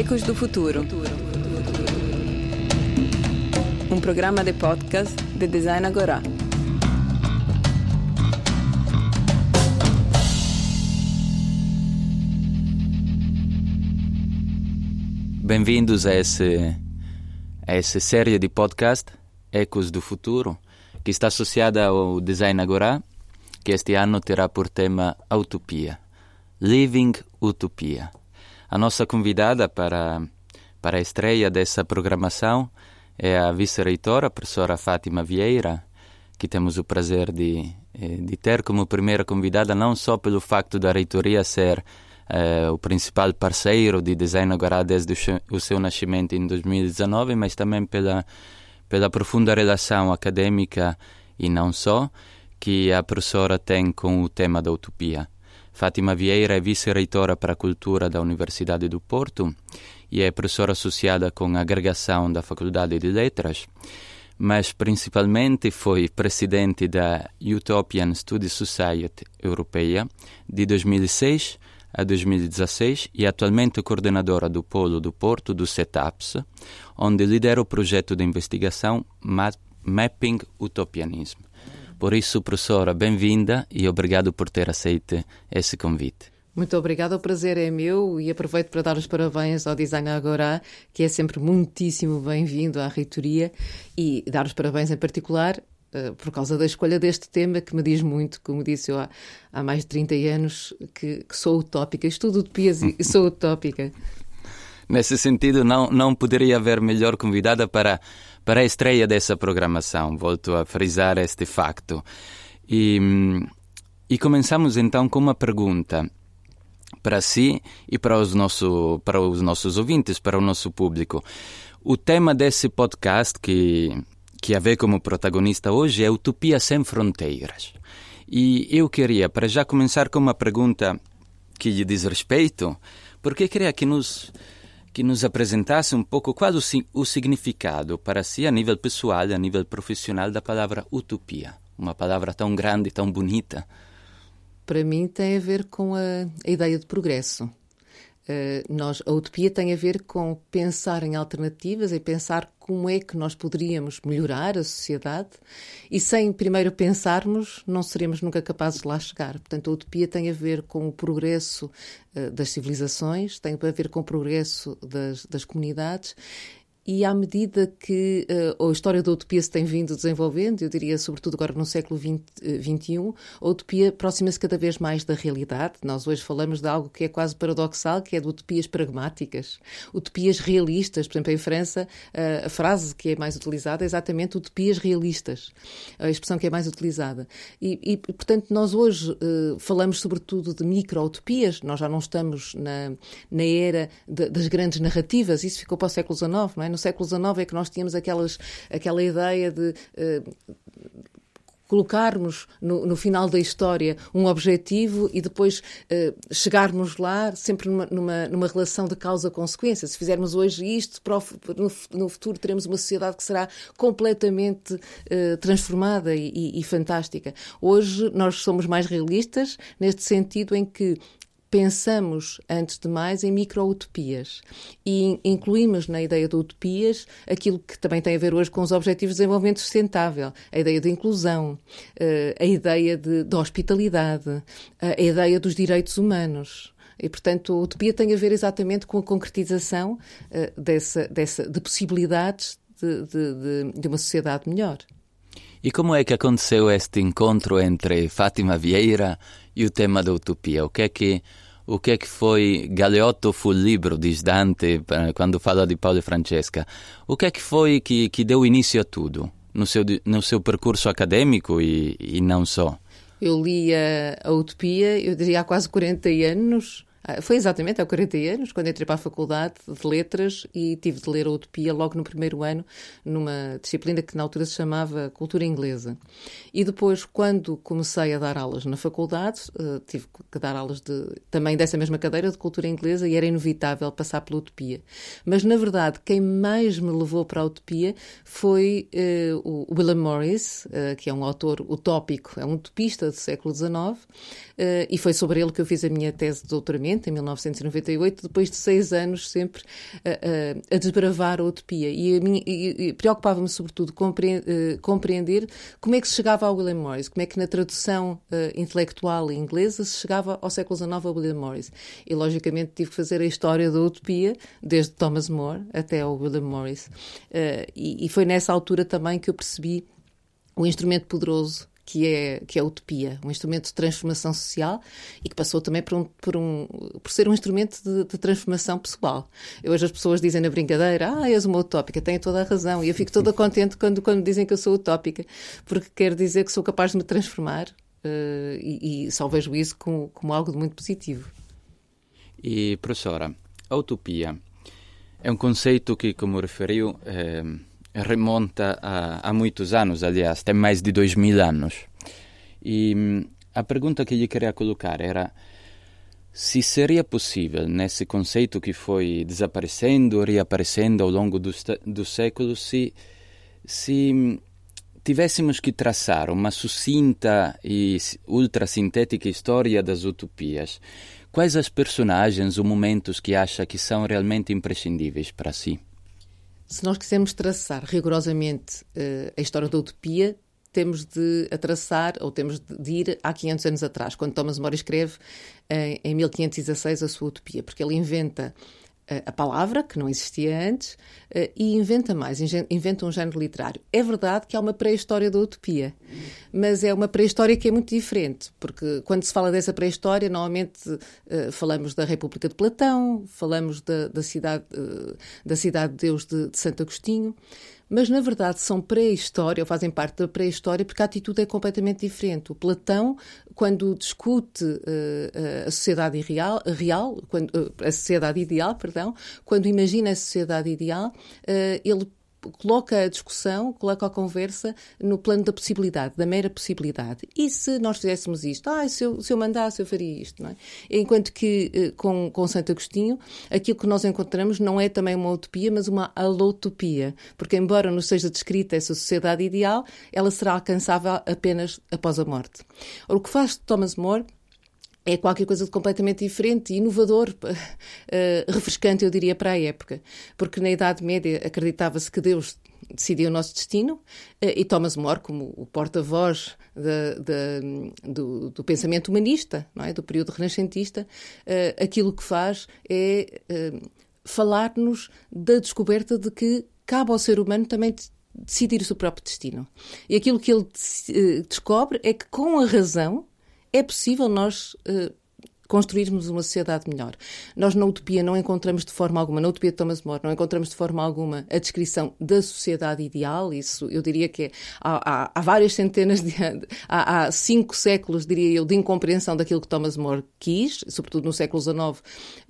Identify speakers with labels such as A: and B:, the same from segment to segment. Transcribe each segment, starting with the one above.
A: Ecos do Futuro. Um programa de podcast de Design Agora.
B: Bem-vindos a essa série de podcast Ecos do Futuro, que está associada ao Design Agora, que este ano terá por tema a Utopia. Living Utopia. A nossa convidada para a estreia dessa programação é a vice-reitora, a professora Fátima Vieira, que temos o prazer de ter como primeira convidada, não só pelo facto da reitoria ser o principal parceiro de Design Agora desde o seu nascimento em 2019, mas também pela profunda relação acadêmica e não só, que a professora tem com o tema da utopia. Fátima Vieira é vice-reitora para a cultura da Universidade do Porto e é professora associada com a agregação da Faculdade de Letras, mas principalmente foi presidente da Utopian Study Society Europeia de 2006 a 2016 e atualmente coordenadora do Polo do Porto do SETAPS, onde lidera o projeto de investigação Mapping Utopianism. Por isso, professora, bem-vinda e obrigado por ter aceito esse convite.
C: Muito obrigada, o prazer é meu e aproveito para dar os parabéns ao Design Agora, que é sempre muitíssimo bem-vindo à reitoria, e dar os parabéns em particular por causa da escolha deste tema, que me diz muito. Como disse eu há mais de 30 anos, que sou utópica, estudo utopias e sou utópica.
B: Nesse sentido, não poderia haver melhor convidada para a estreia dessa programação. Volto a frisar este facto. E começamos então com uma pergunta para si e para os nossos ouvintes, para o nosso público. O tema desse podcast, que a vê como protagonista hoje, é Utopia Sem Fronteiras. E eu queria, para já, começar com uma pergunta que lhe diz respeito, porque queria que nos apresentasse um pouco qual o significado para si, a nível pessoal e a nível profissional, da palavra utopia. Uma palavra tão grande e tão bonita.
C: Para mim tem a ver com a ideia de progresso. A utopia tem a ver com pensar em alternativas e pensar como é que nós poderíamos melhorar a sociedade, e sem primeiro pensarmos não seremos nunca capazes de lá chegar. Portanto, a utopia tem a ver com o progresso das civilizações, tem a ver com o progresso das comunidades. E à medida que a história da utopia se tem vindo desenvolvendo, eu diria sobretudo agora no século XXI, a utopia aproxima-se cada vez mais da realidade. Nós hoje falamos de algo que é quase paradoxal, que é de utopias pragmáticas, utopias realistas. Por exemplo, em França, a frase que é mais utilizada é exatamente utopias realistas, a expressão que é mais utilizada. E portanto, nós hoje falamos sobretudo de micro-utopias. Nós já não estamos na era das grandes narrativas, isso ficou para o século XIX, não é? No século XIX é que nós tínhamos aquela ideia de colocarmos no final da história um objetivo e depois chegarmos lá sempre numa relação de causa-consequência. Se fizermos hoje isto, no futuro teremos uma sociedade que será completamente transformada e fantástica. Hoje nós somos mais realistas neste sentido em que pensamos, antes de mais, em micro-utopias e incluímos na ideia de utopias aquilo que também tem a ver hoje com os Objetivos de Desenvolvimento Sustentável, a ideia de inclusão, a ideia de hospitalidade, a ideia dos direitos humanos. E, portanto, a utopia tem a ver exatamente com a concretização de possibilidades de uma sociedade melhor.
B: E como é que aconteceu este encontro entre Fátima Vieira e o tema da utopia? O que é que foi Galeotto fu il libro, diz Dante, quando fala de Paulo e Francesca? O que é que foi que deu início a tudo no seu percurso acadêmico e não só?
C: Eu li a Utopia, eu diria, há quase 40 anos. Foi exatamente há 40 anos, quando entrei para a Faculdade de Letras e tive de ler a Utopia logo no primeiro ano, numa disciplina que na altura se chamava Cultura Inglesa. E depois, quando comecei a dar aulas na faculdade, tive que dar aulas também dessa mesma cadeira de Cultura Inglesa e era inevitável passar pela Utopia. Mas, na verdade, quem mais me levou para a Utopia foi o William Morris, que é um autor utópico, é um utopista do século XIX, e foi sobre ele que eu fiz a minha tese de doutoramento, finalmente, em 1998, depois de 6 anos sempre a desbravar a utopia. E preocupava-me sobretudo compreender como é que se chegava ao William Morris, como é que na tradução intelectual inglesa se chegava ao século XIX a William Morris. E logicamente tive que fazer a história da utopia, desde Thomas More até ao William Morris. E foi nessa altura também que eu percebi o instrumento poderoso que é a utopia, um instrumento de transformação social e que passou também por ser um instrumento de transformação pessoal. Hoje as pessoas dizem na brincadeira, és uma utópica, têm toda a razão, e eu fico toda contente quando dizem que eu sou utópica, porque quer dizer que sou capaz de me transformar e só vejo isso como algo de muito positivo.
B: E, professora, a utopia é um conceito que, como referiu, remonta a muitos anos, aliás, tem mais de 2000 anos. E a pergunta que lhe queria colocar era se seria possível, nesse conceito que foi desaparecendo, reaparecendo ao longo dos séculos, se tivéssemos que traçar uma sucinta e ultrasintética história das utopias, quais as personagens ou momentos que acha que são realmente imprescindíveis para si?
C: Se nós quisermos traçar rigorosamente a história da utopia, temos de a traçar, ou temos de ir há 500 anos atrás, quando Thomas More escreve em 1516 a sua utopia, porque ele inventa a palavra, que não existia antes, e inventa um género literário. É verdade que há uma pré-história da utopia, mas é uma pré-história que é muito diferente, porque quando se fala dessa pré-história, normalmente falamos da República de Platão, falamos da cidade de Deus de Santo Agostinho, mas na verdade são pré-história, ou fazem parte da pré-história, porque a atitude é completamente diferente. O Platão, quando discute a sociedade quando imagina a sociedade ideal, ele coloca a discussão, coloca a conversa no plano da possibilidade, da mera possibilidade. E se nós fizéssemos isto? Se eu mandasse, eu faria isto, não é? Enquanto que com Santo Agostinho, aquilo que nós encontramos não é também uma utopia, mas uma alotopia. Porque embora nos seja descrita essa sociedade ideal, ela será alcançável apenas após a morte. Ora, o que faz Thomas More é qualquer coisa de completamente diferente, inovador, refrescante, eu diria, para a época. Porque na Idade Média acreditava-se que Deus decidia o nosso destino, e Thomas More, como o porta-voz do pensamento humanista, não é? Do período renascentista, aquilo que faz é falar-nos da descoberta de que cabe ao ser humano também decidir o seu próprio destino. E aquilo que ele descobre é que, com a razão, é possível nós construirmos uma sociedade melhor. Nós na utopia não encontramos de forma alguma, na utopia de Thomas More, não encontramos de forma alguma a descrição da sociedade ideal. Isso eu diria que há várias centenas há 5 séculos, diria eu, de incompreensão daquilo que Thomas More quis, sobretudo no século XIX,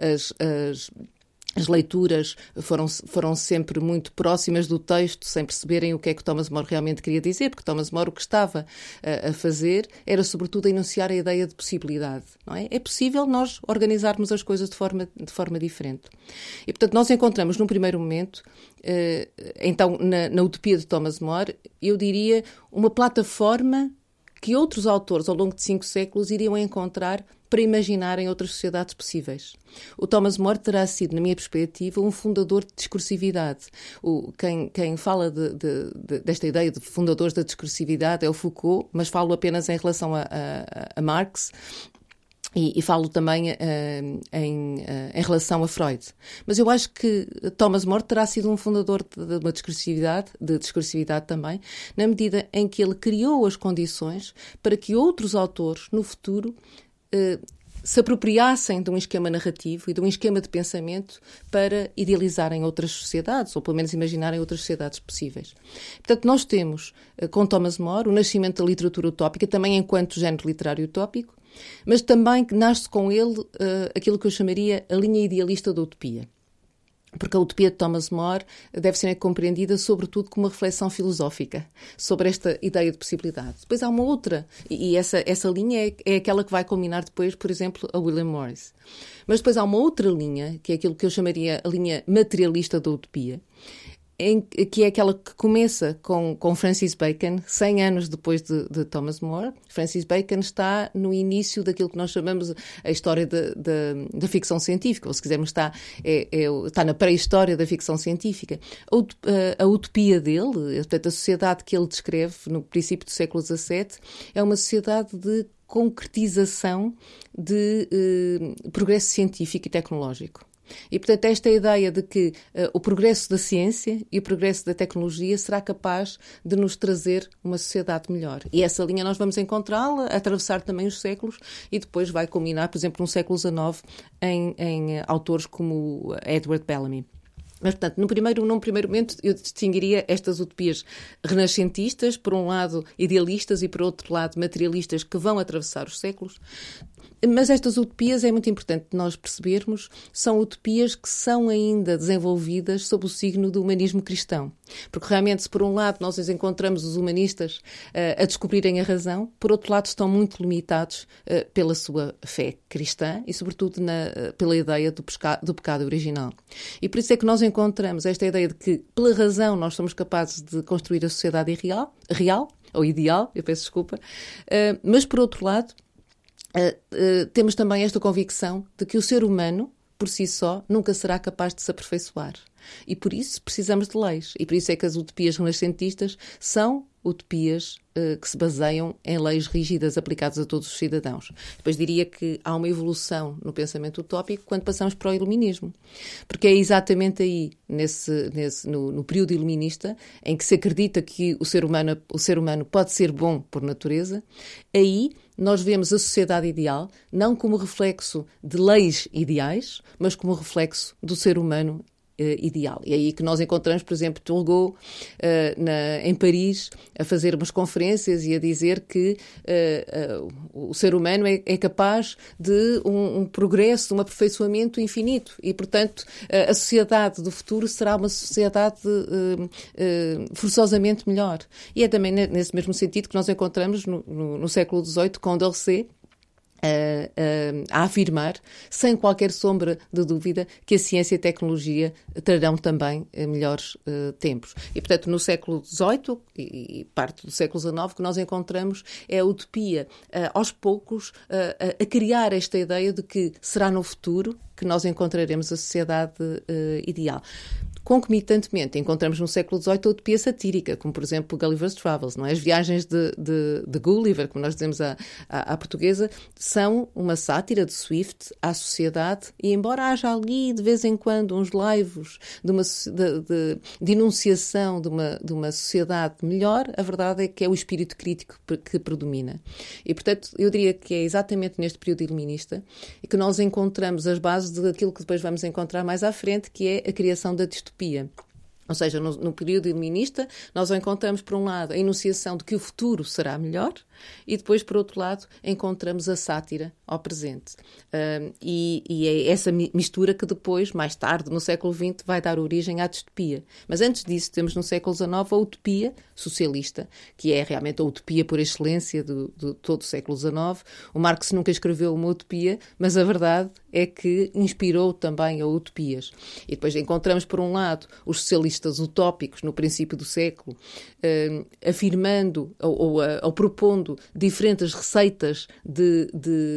C: as leituras foram sempre muito próximas do texto, sem perceberem o que é que Thomas More realmente queria dizer, porque Thomas More o que estava a fazer era, sobretudo, a enunciar a ideia de possibilidade. Não é? É possível nós organizarmos as coisas de forma diferente. E, portanto, nós encontramos, num primeiro momento, então, na utopia de Thomas More, eu diria, uma plataforma que outros autores, ao longo de 5 séculos, iriam encontrar para imaginarem outras sociedades possíveis. O Thomas More terá sido, na minha perspectiva, um fundador de discursividade. Quem fala desta ideia de fundadores da discursividade é o Foucault, mas falo apenas em relação a Marx, e falo também em relação a Freud. Mas eu acho que Thomas More terá sido um fundador de uma discursividade também, na medida em que ele criou as condições para que outros autores, no futuro, se apropriassem de um esquema narrativo e de um esquema de pensamento para idealizarem outras sociedades, ou pelo menos imaginarem outras sociedades possíveis. Portanto, nós temos, com Thomas More, o nascimento da literatura utópica, também enquanto género literário utópico, mas também nasce com ele aquilo que eu chamaria a linha idealista da utopia. Porque a utopia de Thomas More deve ser compreendida sobretudo como uma reflexão filosófica sobre esta ideia de possibilidade. Depois há uma outra, e essa linha é aquela que vai culminar depois, por exemplo, a William Morris. Mas depois há uma outra linha, que é aquilo que eu chamaria a linha materialista da utopia, que é aquela que começa com Francis Bacon, 100 anos depois de Thomas More. Francis Bacon está no início daquilo que nós chamamos a história da ficção científica, ou se quisermos está na pré-história da ficção científica. A utopia dele, portanto, a sociedade que ele descreve no princípio do século XVII, é uma sociedade de concretização de progresso científico e tecnológico. E, portanto, esta ideia de que o progresso da ciência e o progresso da tecnologia será capaz de nos trazer uma sociedade melhor. E essa linha nós vamos encontrá-la, atravessar também os séculos e depois vai culminar, por exemplo, no século XIX em autores como Edward Bellamy. Mas, portanto, num primeiro momento, eu distinguiria estas utopias renascentistas, por um lado idealistas e, por outro lado, materialistas, que vão atravessar os séculos. Mas estas utopias, é muito importante nós percebermos, são utopias que são ainda desenvolvidas sob o signo do humanismo cristão. Porque realmente, se por um lado nós encontramos os humanistas a descobrirem a razão, por outro lado estão muito limitados pela sua fé cristã e, sobretudo, pela ideia do pecado original. E por isso é que nós encontramos esta ideia de que, pela razão, nós somos capazes de construir a sociedade real ou ideal, eu peço desculpa, mas, por outro lado, temos também esta convicção de que o ser humano, por si só, nunca será capaz de se aperfeiçoar. E por isso precisamos de leis. E por isso é que as utopias renascentistas são utopias que se baseiam em leis rígidas aplicadas a todos os cidadãos. Depois diria que há uma evolução no pensamento utópico quando passamos para o iluminismo. Porque é exatamente aí, no período iluminista, em que se acredita que o ser humano pode ser bom por natureza, aí nós vemos a sociedade ideal não como reflexo de leis ideais, mas como reflexo do ser humano ideal. E é aí que nós encontramos, por exemplo, Turgot em Paris a fazer umas conferências e a dizer que o ser humano é capaz de um progresso, de um aperfeiçoamento infinito e, portanto, a sociedade do futuro será uma sociedade forçosamente melhor. E é também nesse mesmo sentido que nós encontramos no século XVIII Condorcet a afirmar, sem qualquer sombra de dúvida, que a ciência e a tecnologia trarão também melhores tempos. E, portanto, no século XVIII e parte do século XIX, o que nós encontramos é a utopia, aos poucos, a criar esta ideia de que será no futuro que nós encontraremos a sociedade ideal. Concomitantemente, encontramos no século XVIII a utopia satírica, como, por exemplo, Gulliver's Travels, não é? As viagens de Gulliver, como nós dizemos à portuguesa, são uma sátira de Swift à sociedade e, embora haja ali, de vez em quando, uns laivos de enunciação de uma sociedade melhor, a verdade é que é o espírito crítico que predomina. E, portanto, eu diria que é exatamente neste período iluminista que nós encontramos as bases daquilo que depois vamos encontrar mais à frente, que é a criação da distopia. Ou seja, no período iluminista, nós encontramos, por um lado, a enunciação de que o futuro será melhor e depois, por outro lado, encontramos a sátira ao presente. E é essa mistura que depois, mais tarde, no século XX, vai dar origem à distopia. Mas antes disso, temos no século XIX a utopia socialista, que é realmente a utopia por excelência de todo o século XIX. O Marx nunca escreveu uma utopia, mas a verdade é que inspirou também a utopias. E depois encontramos, por um lado, os socialistas utópicos no princípio do século, afirmando ou propondo diferentes receitas de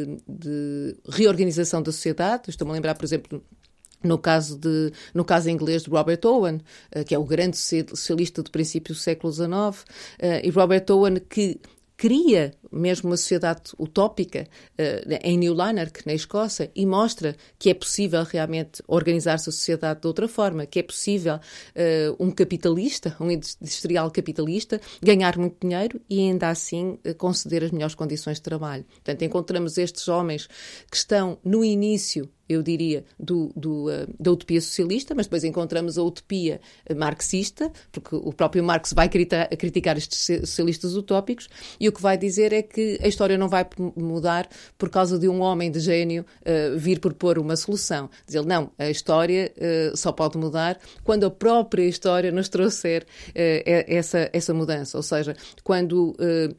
C: reorganização da sociedade. Estou-me a lembrar, por exemplo, no caso inglês de Robert Owen, que é o grande socialista do princípio do século XIX, e Robert Owen que cria mesmo uma sociedade utópica em New Lanark, na Escócia, e mostra que é possível realmente organizar-se a sociedade de outra forma, que é possível um capitalista, um industrial capitalista, ganhar muito dinheiro e ainda assim conceder as melhores condições de trabalho. Portanto, encontramos estes homens que estão no início, eu diria, da utopia socialista, mas depois encontramos a utopia marxista, porque o próprio Marx vai criticar estes socialistas utópicos, e o que vai dizer é que a história não vai mudar por causa de um homem de gênio vir propor uma solução. Diz ele, não, a história só pode mudar quando a própria história nos trouxer essa mudança, ou seja, quando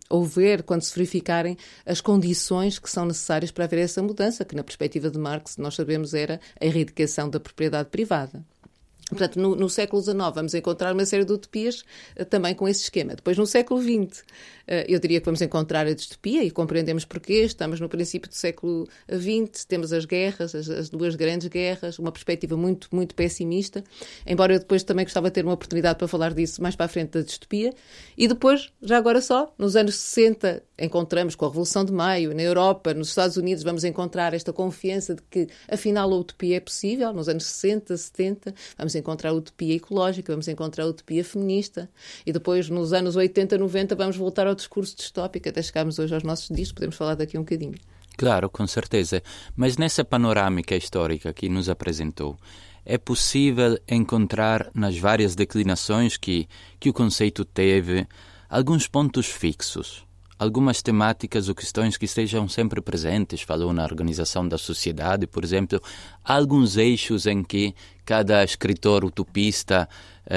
C: se verificarem as condições que são necessárias para haver essa mudança, que na perspectiva de Marx nós sabemos era a erradicação da propriedade privada. Portanto, no século XIX vamos encontrar uma série de utopias também com esse esquema. Depois, no século XX, eu diria que vamos encontrar a distopia e compreendemos porquê. Estamos no princípio do século XX, temos as guerras, as duas grandes guerras, uma perspectiva muito, muito pessimista, embora eu depois também gostava de ter uma oportunidade para falar disso mais para a frente da distopia. E depois, já agora só, nos anos 60, encontramos com a Revolução de Maio, na Europa, nos Estados Unidos, vamos encontrar esta confiança de que, afinal, a utopia é possível. Nos anos 60, 70, vamos encontrar a utopia ecológica, vamos encontrar a utopia feminista. E depois, nos anos 80, 90, vamos voltar ao discurso distópico, até chegarmos hoje aos nossos dias, podemos falar daqui um bocadinho.
B: Claro, com certeza. Mas nessa panorâmica histórica que nos apresentou, é possível encontrar nas várias declinações que o conceito teve alguns pontos fixos, algumas temáticas ou questões que estejam sempre presentes. Falou na organização da sociedade, por exemplo, há alguns eixos em que cada escritor utopista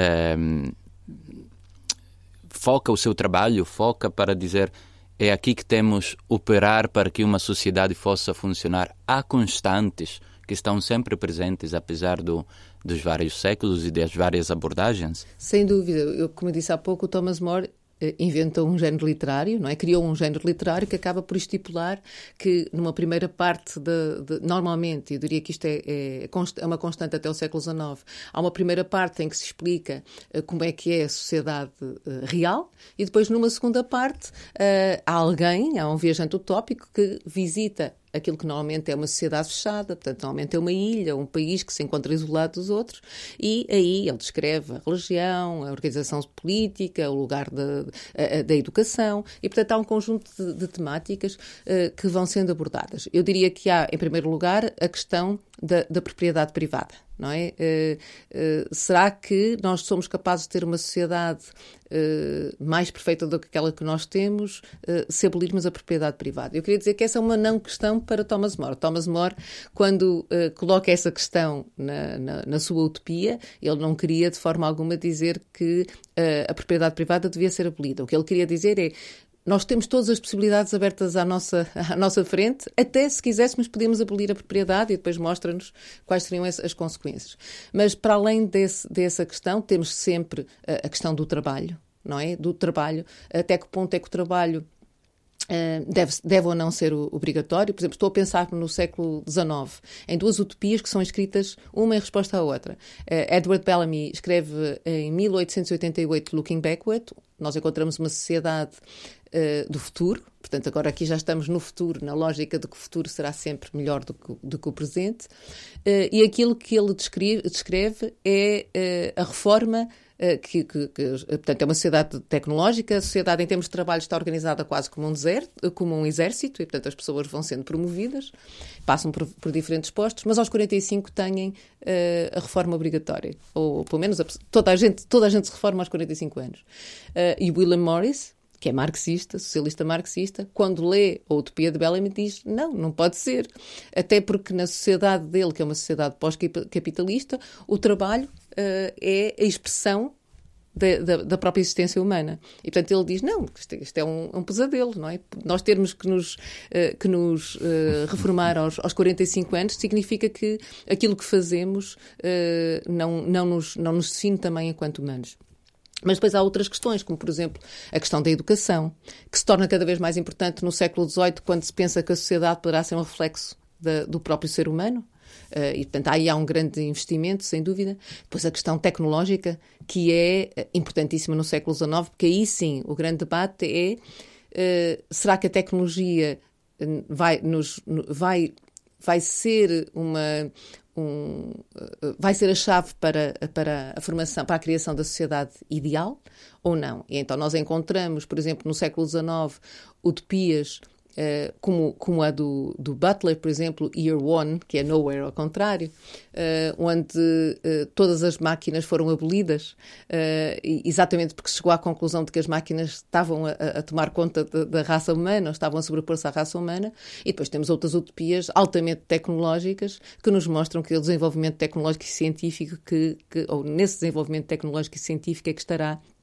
B: foca o seu trabalho, foca para dizer é aqui que temos operar para que uma sociedade possa funcionar. Há constantes que estão sempre presentes, apesar dos vários séculos e das várias abordagens?
C: Sem dúvida. Como eu disse há pouco, o Thomas More inventou um género literário, não é? Criou um género literário que acaba por estipular que numa primeira parte normalmente, eu diria que isto é uma constante até o século XIX, há uma primeira parte em que se explica como é que é a sociedade real e depois numa segunda parte há um viajante utópico que visita aquilo que normalmente é uma sociedade fechada, portanto, normalmente é uma ilha, um país que se encontra isolado dos outros, e aí ele descreve a religião, a organização política, o lugar da educação, e, portanto, há um conjunto de temáticas que vão sendo abordadas. Eu diria que há, em primeiro lugar, a questão da propriedade privada, não é? Será que nós somos capazes de ter uma sociedade mais perfeita do que aquela que nós temos se abolirmos a propriedade privada? Eu queria dizer que essa é uma não questão para Thomas More. Thomas More, quando coloca essa questão na sua utopia, ele não queria de forma alguma dizer que a propriedade privada devia ser abolida. O que ele queria dizer é: nós temos todas as possibilidades abertas à nossa frente, até se quiséssemos podíamos abolir a propriedade, e depois mostra-nos quais seriam as consequências. Mas para além dessa questão, temos sempre a questão do trabalho, não é? Do trabalho, até que ponto é que o trabalho deve ou não ser obrigatório. Por exemplo, estou a pensar no século XIX, em duas utopias que são escritas uma em resposta à outra. Edward Bellamy escreve em 1888 Looking Backward. Nós encontramos uma sociedade do futuro, portanto agora aqui já estamos no futuro, na lógica de que o futuro será sempre melhor do que o presente, e aquilo que ele descreve é a reforma portanto, é uma sociedade tecnológica. A sociedade, em termos de trabalho, está organizada quase como um exército, e, portanto, as pessoas vão sendo promovidas, passam por diferentes postos, mas aos 45 têm a reforma obrigatória, ou pelo menos toda a gente se reforma aos 45 anos. E William Morris, que é marxista, socialista marxista, quando lê a utopia de Bellamy, diz não pode ser. Até porque na sociedade dele, que é uma sociedade pós-capitalista, o trabalho é a expressão da própria existência humana. E, portanto, ele diz, isto é um pesadelo, não é? Nós termos que nos reformar aos 45 anos significa que aquilo que fazemos não nos define também enquanto humanos. Mas depois há outras questões, como, por exemplo, a questão da educação, que se torna cada vez mais importante no século XVIII, quando se pensa que a sociedade poderá ser um reflexo do próprio ser humano. E, portanto, aí há um grande investimento, sem dúvida. Depois a questão tecnológica, que é importantíssima no século XIX, porque aí sim o grande debate é será que a tecnologia vai ser vai ser a chave para a formação, para a criação da sociedade ideal ou não? E então nós encontramos, por exemplo, no século XIX, utopias como a do Butler, por exemplo, Year One, que é Nowhere ao contrário, onde todas as máquinas foram abolidas, exatamente porque se chegou à conclusão de que as máquinas estavam a tomar conta da raça humana, ou estavam a sobrepor-se à raça humana. E depois temos outras utopias altamente tecnológicas que nos mostram que o desenvolvimento tecnológico e científico ou nesse desenvolvimento tecnológico e científico é que estará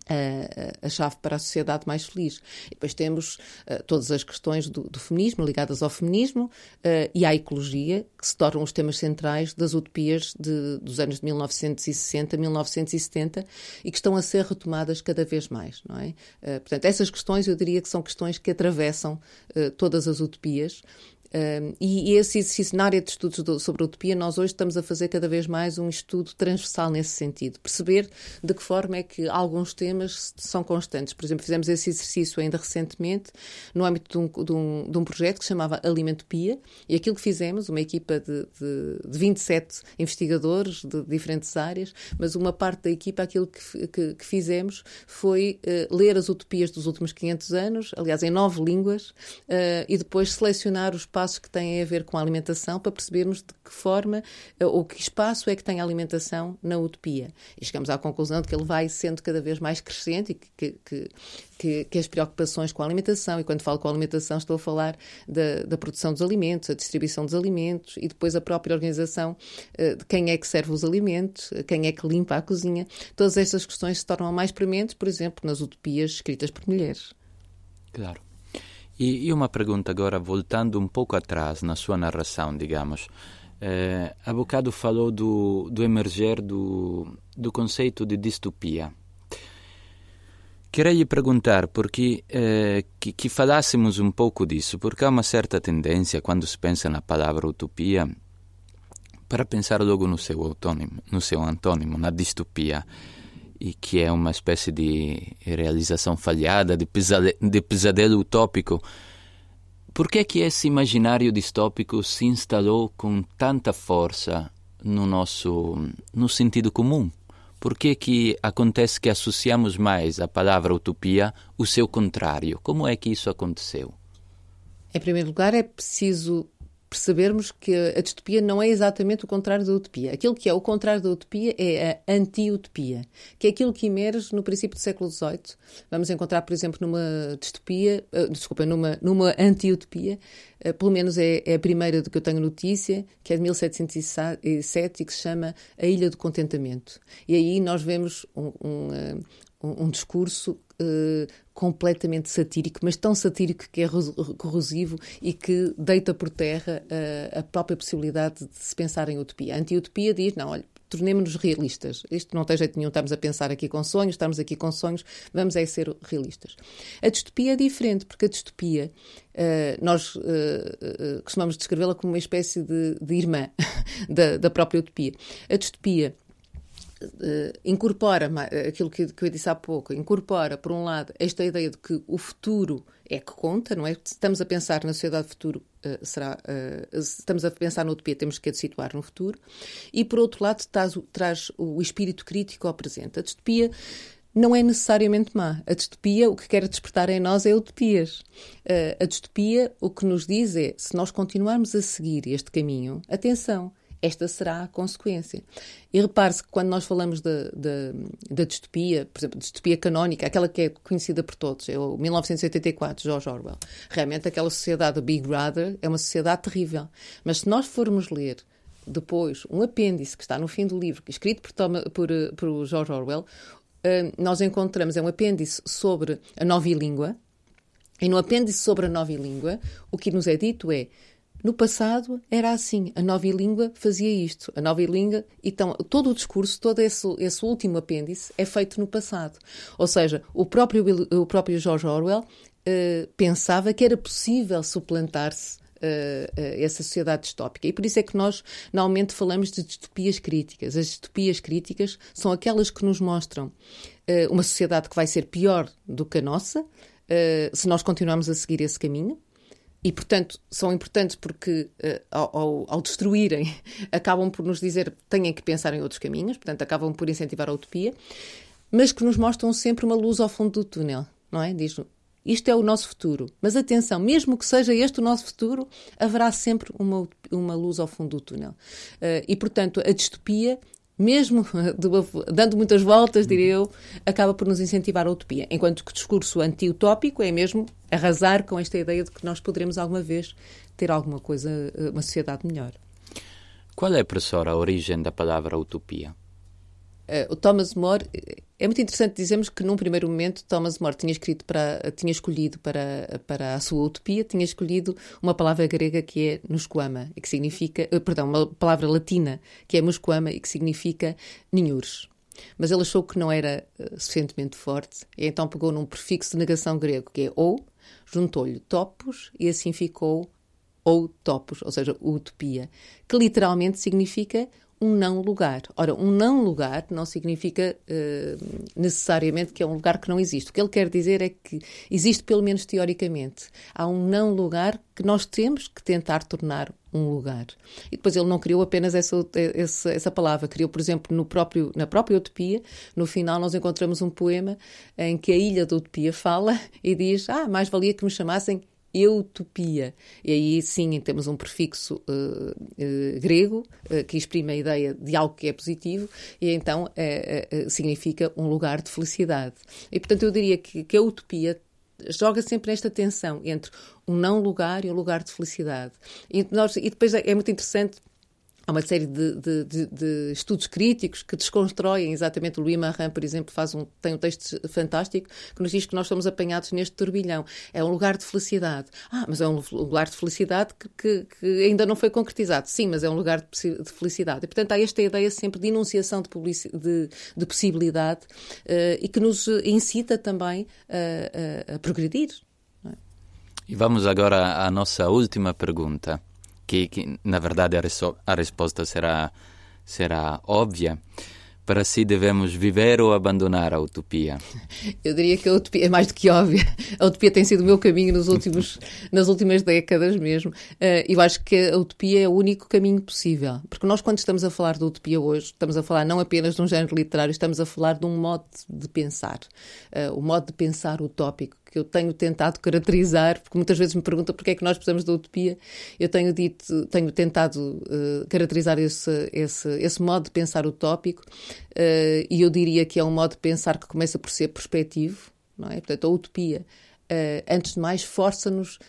C: a chave para a sociedade mais feliz. E depois temos todas as questões do feminismo, ligadas ao feminismo e à ecologia, que se tornam os temas centrais das utopias dos anos de 1960, 1970 e que estão a ser retomadas cada vez mais, não é? Portanto, essas questões eu diria que são questões que atravessam todas as utopias. E esse exercício na área de estudos sobre a utopia, nós hoje estamos a fazer cada vez mais um estudo transversal nesse sentido, perceber de que forma é que alguns temas são constantes. Por exemplo, fizemos esse exercício ainda recentemente no âmbito de um projeto que se chamava Alimentopia, e aquilo que fizemos, uma equipa de 27 investigadores de diferentes áreas, mas uma parte da equipa, aquilo que fizemos foi ler as utopias dos últimos 500 anos, aliás em 9 línguas, e depois selecionar os passos que têm a ver com a alimentação para percebermos de que forma ou que espaço é que tem a alimentação na utopia. E chegamos à conclusão de que ele vai sendo cada vez mais crescente e que as preocupações com a alimentação, e quando falo com a alimentação estou a falar da produção dos alimentos, a distribuição dos alimentos e depois a própria organização de quem é que serve os alimentos, quem é que limpa a cozinha. Todas estas questões se tornam mais prementes, por exemplo, nas utopias escritas por mulheres.
B: Claro. E uma pergunta agora, voltando um pouco atrás na sua narração, digamos. Há bocado falou do emerger do conceito de distopia. Queria lhe perguntar porque que falássemos um pouco disso, porque há uma certa tendência, quando se pensa na palavra utopia, para pensar logo no seu antônimo, na distopia, e que é uma espécie de realização falhada, de pesadelo utópico. Por que é que esse imaginário distópico se instalou com tanta força no sentido comum? Por que é que acontece que associamos mais à palavra utopia o seu contrário? Como é que isso aconteceu?
C: Em primeiro lugar, é preciso percebermos que a distopia não é exatamente o contrário da utopia. Aquilo que é o contrário da utopia é a anti-utopia, que é aquilo que emerge no princípio do século XVIII. Vamos encontrar, por exemplo, numa anti-utopia, pelo menos é a primeira de que eu tenho notícia, que é de 1707 e que se chama A Ilha do Contentamento. E aí nós vemos um discurso completamente satírico, mas tão satírico que é corrosivo e que deita por terra a própria possibilidade de se pensar em utopia. A anti-utopia diz, não, olha, tornemos-nos realistas. Isto não tem jeito nenhum, estamos a pensar aqui com sonhos, vamos ser realistas. A distopia é diferente, porque a distopia, nós costumamos descrevê-la como uma espécie de irmã da própria utopia. A distopia incorpora aquilo que eu disse há pouco, incorpora, por um lado, esta ideia de que o futuro é que conta, não é? Se estamos a pensar na sociedade futuro, se estamos a pensar na utopia, temos que a situar no futuro, e por outro lado traz o espírito crítico ao presente. A distopia não é necessariamente má. A distopia, o que quer despertar em nós é utopias. A distopia, o que nos diz é, se nós continuarmos a seguir este caminho, atenção, esta será a consequência. E repare-se que quando nós falamos da distopia, por exemplo, distopia canónica, aquela que é conhecida por todos, é o 1984, George Orwell. Realmente aquela sociedade, o Big Brother, é uma sociedade terrível. Mas se nós formos ler depois um apêndice que está no fim do livro, escrito por George Orwell, nós encontramos, é um apêndice sobre a nova língua, e no apêndice sobre a nova língua, o que nos é dito é: no passado era assim, a nova língua fazia isto, a nova língua... Então, todo o discurso, todo esse último apêndice é feito no passado. Ou seja, o próprio George Orwell pensava que era possível suplantar-se essa sociedade distópica. E por isso é que nós normalmente falamos de distopias críticas. As distopias críticas são aquelas que nos mostram uma sociedade que vai ser pior do que a nossa, se nós continuarmos a seguir esse caminho. E, portanto, são importantes porque, ao destruírem, acabam por nos dizer que têm que pensar em outros caminhos, portanto, acabam por incentivar a utopia, mas que nos mostram sempre uma luz ao fundo do túnel, não é? Diz, isto é o nosso futuro. Mas, atenção, mesmo que seja este o nosso futuro, haverá sempre uma luz ao fundo do túnel. E, portanto, a distopia, mesmo dando muitas voltas, diria eu, acaba por nos incentivar a utopia. Enquanto que o discurso anti-utópico é mesmo arrasar com esta ideia de que nós poderemos alguma vez ter alguma coisa, uma sociedade melhor.
B: Qual é, professora, a origem da palavra utopia?
C: O Thomas More, é muito interessante dizermos que num primeiro momento Thomas More tinha escolhido para a sua utopia, tinha escolhido uma palavra grega que é musquama, e que significa, uma palavra latina que é musquama e que significa ninhures. Mas ele achou que não era suficientemente forte, e então pegou num prefixo de negação grego, que é ou, juntou-lhe topos e assim ficou ou topos, ou seja, utopia, que literalmente significa um não lugar. Ora, um não lugar não significa necessariamente que é um lugar que não existe. O que ele quer dizer é que existe, pelo menos teoricamente. Há um não lugar que nós temos que tentar tornar um lugar. E depois ele não criou apenas essa palavra. Criou, por exemplo, na própria utopia, no final nós encontramos um poema em que a ilha da utopia fala e diz: mais valia que me chamassem Eutopia. E aí sim temos um prefixo grego que exprime a ideia de algo que é positivo e então significa um lugar de felicidade. E portanto eu diria que a utopia joga sempre nesta tensão entre um não lugar e um lugar de felicidade. E depois é muito interessante. Há uma série de estudos críticos que desconstroem exatamente. O Louis Marin, por exemplo, tem um texto fantástico que nos diz que nós somos apanhados neste turbilhão. É um lugar de felicidade. Mas é um lugar de felicidade que ainda não foi concretizado. Sim, mas é um lugar de felicidade. E, portanto, há esta ideia sempre de enunciação de possibilidade e que nos incita também a progredir. Não é?
B: E vamos agora à nossa última pergunta. Que na verdade a resposta será óbvia. Para si devemos viver ou abandonar a utopia?
C: Eu diria que a utopia é mais do que óbvia. A utopia tem sido o meu caminho nas últimas décadas mesmo. Eu acho que a utopia é o único caminho possível. Porque nós, quando estamos a falar de utopia hoje, estamos a falar não apenas de um género literário, estamos a falar de um modo de pensar. O modo de pensar utópico, que eu tenho tentado caracterizar, porque muitas vezes me perguntam porque é que nós precisamos da utopia. Eu tenho tentado caracterizar esse modo de pensar utópico, e eu diria que é um modo de pensar que começa por ser prospectivo, não é? Portanto, a utopia, antes de mais, força-nos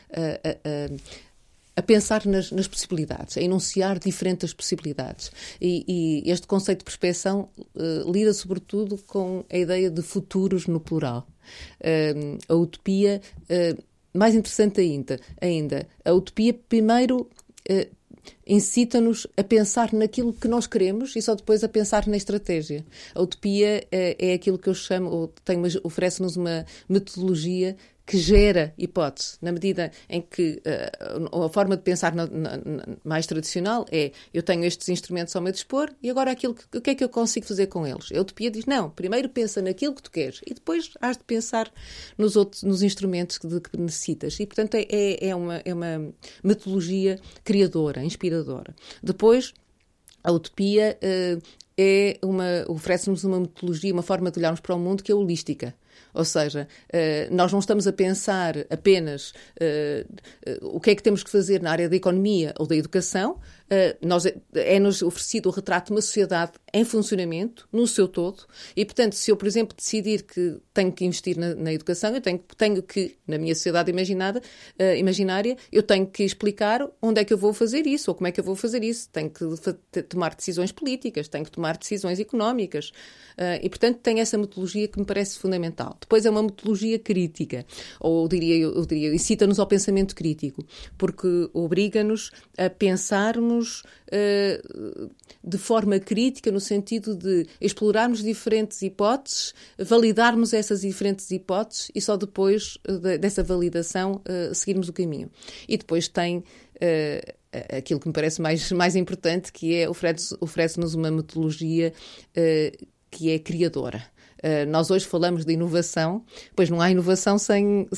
C: a pensar nas possibilidades, a enunciar diferentes possibilidades. E este conceito de prospeção lida sobretudo com a ideia de futuros no plural. A utopia, mais interessante ainda, a utopia primeiro incita-nos a pensar naquilo que nós queremos e só depois a pensar na estratégia. A utopia é aquilo que eu chamo, oferece-nos uma metodologia que gera hipótese, na medida em que a forma de pensar mais tradicional é: eu tenho estes instrumentos ao meu dispor e agora o que é que eu consigo fazer com eles? A utopia diz: não, primeiro pensa naquilo que tu queres e depois has de pensar nos instrumentos que necessitas. E, portanto, é uma metodologia criadora, inspiradora. Depois, a utopia oferece-nos uma metodologia, uma forma de olharmos para o mundo que é holística. Ou seja, nós não estamos a pensar apenas o que é que temos que fazer na área da economia ou da educação. É-nos oferecido o retrato de uma sociedade em funcionamento, no seu todo, e, portanto, se eu, por exemplo, decidir que tenho que investir na educação, eu tenho que, na minha sociedade imaginária, eu tenho que explicar onde é que eu vou fazer isso, ou como é que eu vou fazer isso. Tenho que tomar decisões políticas, tenho que tomar decisões económicas, e, portanto, tem essa metodologia que me parece fundamental. Depois é uma metodologia crítica, ou eu diria, incita-nos ao pensamento crítico, porque obriga-nos a pensarmos de forma crítica, no sentido de explorarmos diferentes hipóteses, validarmos essas diferentes hipóteses e só depois dessa validação seguirmos o caminho. E depois tem aquilo que me parece mais importante, que é oferece-nos uma metodologia que é criadora. Nós hoje falamos de inovação, pois não há inovação sem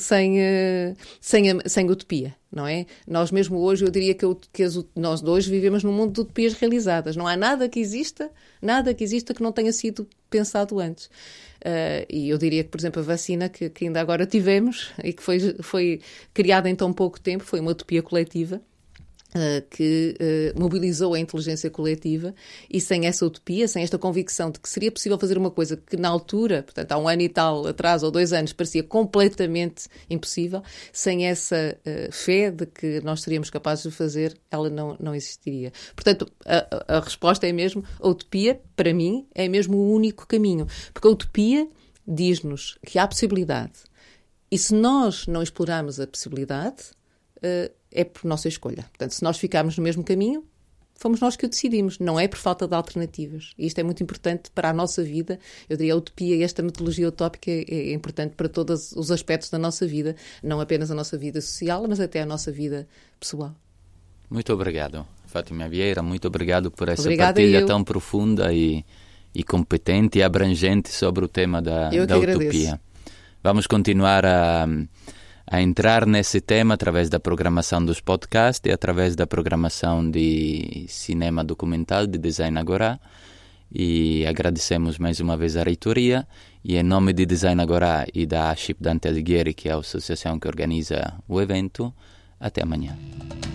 C: utopia, não é? Nós mesmo hoje, eu diria que nós hoje vivemos num mundo de utopias realizadas. Não há nada que exista que não tenha sido pensado antes. E eu diria que, por exemplo, a vacina que ainda agora tivemos e que foi criada em tão pouco tempo foi uma utopia coletiva. que mobilizou a inteligência coletiva, e sem essa utopia, sem esta convicção de que seria possível fazer uma coisa que na altura, portanto há 1 ano e tal atrás ou 2 anos, parecia completamente impossível, sem essa fé de que nós seríamos capazes de fazer, ela não existiria. Portanto, a resposta é mesmo, a utopia, para mim, é mesmo o único caminho, porque a utopia diz-nos que há possibilidade, e se nós não explorarmos a possibilidade, é por nossa escolha. Portanto, se nós ficarmos no mesmo caminho, fomos nós que o decidimos. Não é por falta de alternativas. E isto é muito importante para a nossa vida. Eu diria a utopia e esta metodologia utópica é importante para todos os aspectos da nossa vida. Não apenas a nossa vida social, mas até a nossa vida pessoal.
B: Muito obrigado, Fátima Vieira. Muito obrigado por essa partilha tão profunda e competente e abrangente sobre o tema da utopia. Vamos continuar a entrar nesse tema através da programação dos podcasts e através da programação de cinema documental de Design Agora. E agradecemos mais uma vez a reitoria, e em nome de Design Agora e da ASCIP Dante Alighieri, que é a associação que organiza o evento, até amanhã.